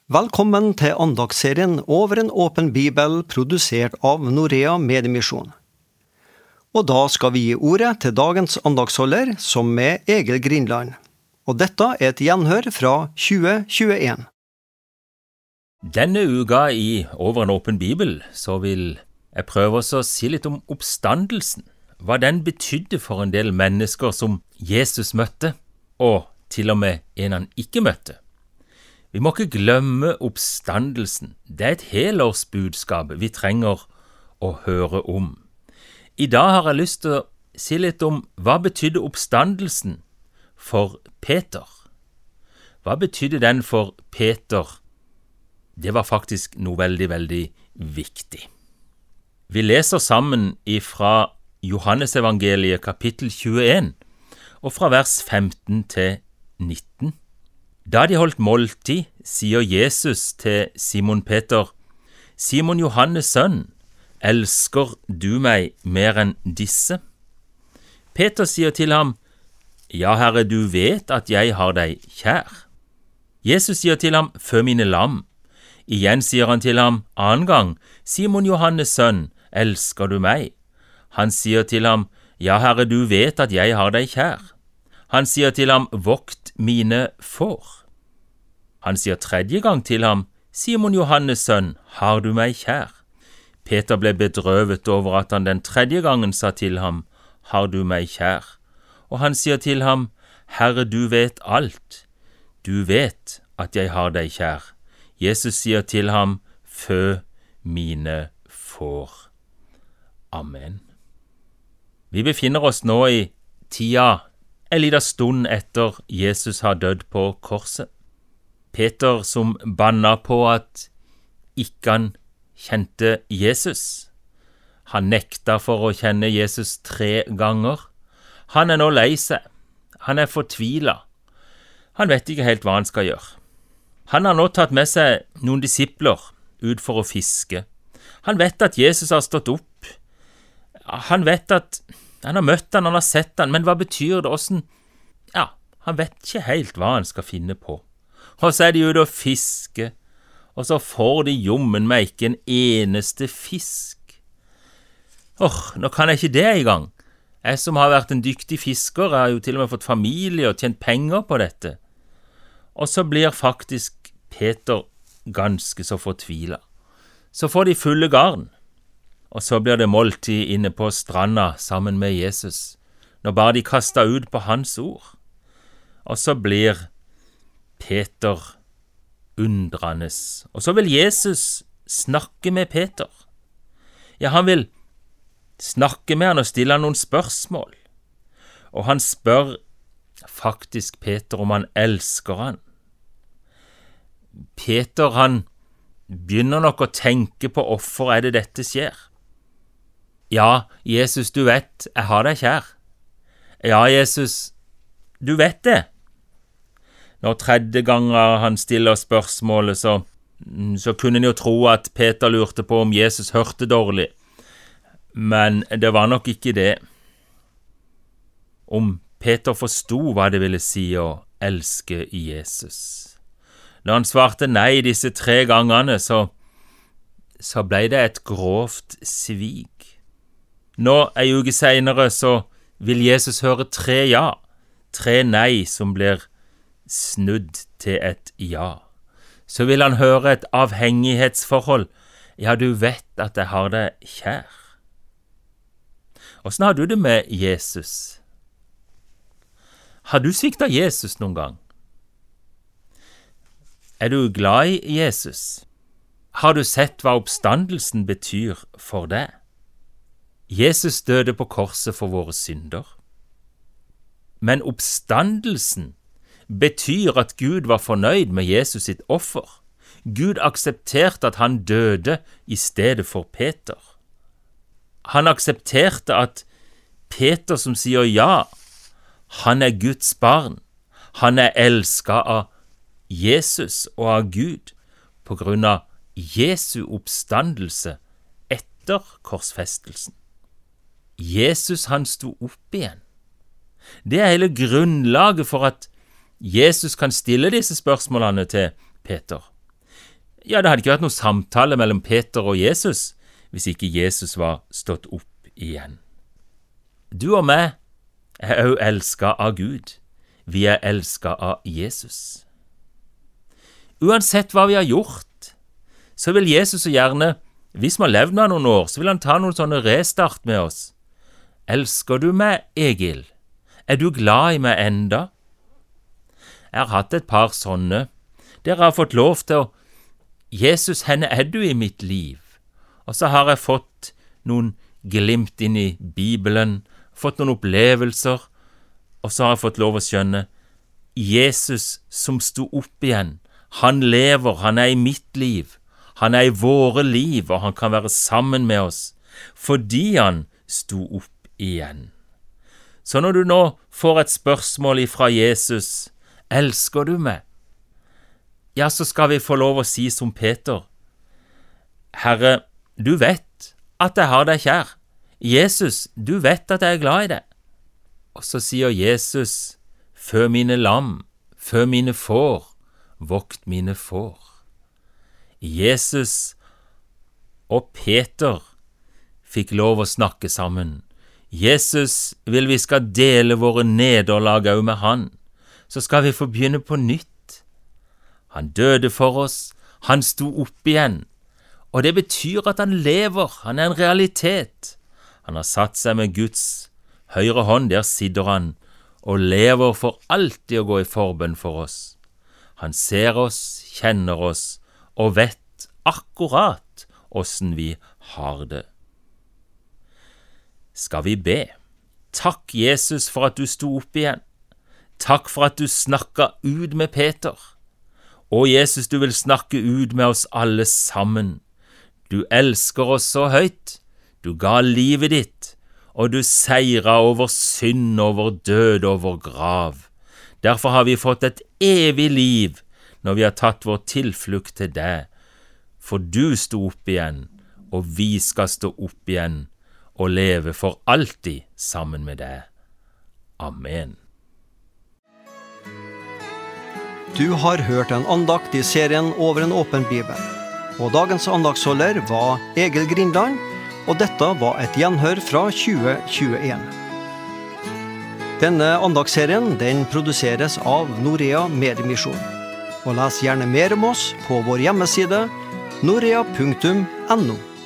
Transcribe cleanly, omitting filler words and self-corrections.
Velkommen til andagsserien Over en åpen bibel, produsert av Norea Mediemisjon. Og da skal vi gi ordet til dagens andagsholder, som er Egil Grinland. Og dette er et gjenhør fra 2021. Denne uka i Over en åpen bibel, så vil jeg prøve å si litt om oppstandelsen. Hva den betydde for en del mennesker som Jesus møtte, og til og med en han ikke møtte. Vi må ikke glemme oppstandelsen. Det er et helårsbudskap vi trenger å høre om. I dag har jeg lyst til å si litt om hva betydde oppstandelsen for Peter. Hva betydde den for Peter? Det var faktisk noe veldig, veldig viktig. Vi leser sammen ifra Johannesevangeliet kapittel 21 og fra vers 15 til 19. Da de holdt måltid, sier Jesus til Simon Peter, «Simon Johannes sønn, elsker du meg mer enn disse?» Peter sier til ham, «Ja, Herre, du vet at jeg har deg kjær.» Jesus sier til ham, «Fø mine lam.» Igjen sier han til ham annen gang, «Simon Johannes sønn, elsker du meg?» Han sier til ham, «Ja, Herre, du vet at jeg har deg kjær.» Han sier til ham, «Vokt mine får.» Han sier tredje gang til ham, «Simon Johannes sønn, har du meg kjær?» Peter ble bedrøvet over at han den tredje gangen sa til ham, «Har du meg kjær?» Og han sier til ham, «Herre, du vet alt. Du vet at jeg har deg kjær.» Jesus sier til ham, «Fø mine får.» Amen. Vi befinner oss nå i tida, en liten stund etter Jesus har dødd på korset. Peter som banna på at ikke han kjente Jesus. Han nekta for å kjenne Jesus 3 ganger. Han er nå lei seg. Han er fortvilet. Han vet ikke helt hva han skal gjøre. Han har nå tatt med seg noen disipler ut for å fiske. Han vet at Jesus har stått opp. Han vet at han har møtt han har sett han, men hva betyr det? Han vet ikke helt hva han skal finne på. Og så er de ute og fiske, og så får de jommen meg ikke en eneste fisk. Nå kan jeg ikke det i gang. Jeg som har vært en dyktig fisker, har jo til og med fått familie og tjent penger på dette. Og så blir faktisk Peter ganske så fortvilet. Så får de fulle garn, og så blir det måltid inne på stranda sammen med Jesus, når bare de kastet ut på hans ord. Og så blir Peter undrende, og så vil Jesus snakke med Peter. Ja, han vil snakke med han og stille han noen spørsmål, og han spør faktisk Peter om han elsker han. Peter, han begynner nok å tenke på hvorfor er det dette skjer. Ja, Jesus, du vet, jeg har deg kjær. Ja, Jesus, du vet det. Når 3. ganger han stiller spørsmålet, så kunne han jo tro at Peter lurte på om Jesus hørte dårlig. Men det var nok ikke det. Om Peter forstod hva det ville si å elske Jesus. Når han svarte nei disse 3 gangene, så ble det et grovt svik. Nå, en uke senere, så vil Jesus høre 3 ja, 3 nei som blir snudd til et ja. Så vil han høre et avhengighetsforhold. Ja, du vet at jeg har deg kjær. Hvordan har du det med Jesus? Har du sviktet Jesus noen gang? Er du glad i Jesus? Har du sett hva oppstandelsen betyr for deg? Jesus døde på korset for våre synder. Men oppstandelsen betyr at Gud var fornøyd med Jesus sitt offer. Gud aksepterte at han døde i stedet for Peter. Han aksepterte at Peter som sier ja, han er Guds barn. Han er elsket av Jesus og av Gud på grunn av Jesu oppstandelse etter korsfestelsen. Jesus, han sto opp igjen. Det er hele grunnlaget for at Jesus kan stille disse spørsmålene til Peter. Ja, det hadde ikke vært noe samtale mellom Peter og Jesus hvis ikke Jesus var stått opp igjen. Du og meg er også elsket av Gud. Vi er elsket av Jesus. Uansett hva vi har gjort, så vil Jesus så gjerne, hvis vi har levd med noen år, så vil han ta noen sånne restart med oss. Elsker du meg, Egil? Er du glad i meg enda? Jeg har hatt et par sånne. Dere har fått lov til å Jesus, henne er du i mitt liv. Og så har jeg fått noen glimt inn i Bibelen, fått noen opplevelser, og så har jeg fått lov å skjønne Jesus som sto opp igjen. Han lever, han er i mitt liv, han er i våre liv, og han kan være sammen med oss, fordi han sto opp igjen. Så når du nå får et spørsmål ifra Jesus, elsker du meg? Ja, så skal vi få lov å si som Peter, Herre, du vet at jeg har deg kjær. Jesus, du vet at jeg er glad i deg. Og så sier Jesus, fø mine lam, fø mine får, vokt mine får. Jesus og Peter fikk lov å snakke sammen. Jesus vil vi skal dele våre nederlag også med han. Så skal vi få begynne på nytt. Han døde for oss, han sto opp igjen, og det betyr at han lever, han er en realitet. Han har satt seg med Guds høyre hånd, der sitter han, og lever for alltid å gå i forbønn for oss. Han ser oss, kjenner oss, og vet akkurat hvordan vi har det. Skal vi be? Takk, Jesus, for at du sto opp igjen. Takk for at du snakket ut med Peter. Og Jesus, du vil snakke ut med oss alle sammen. Du elsker oss så høyt. Du ga livet ditt, og du seiret over synd, over død, over grav. Derfor har vi fått et evig liv når vi har tatt vår tilflukt til deg. For du sto opp igjen, og vi skal stå opp igjen og leve for alltid sammen med deg. Amen. Du har hørt en andakt i serien Over en åpen bibel. Og dagens andaktsholder var Egil Grindland, og dette var et gjenhør fra 2021. Denne andaktsserien den produseres av Norea Mediemisjon. Og les gjerne mer om oss på vår hjemmeside norea.no.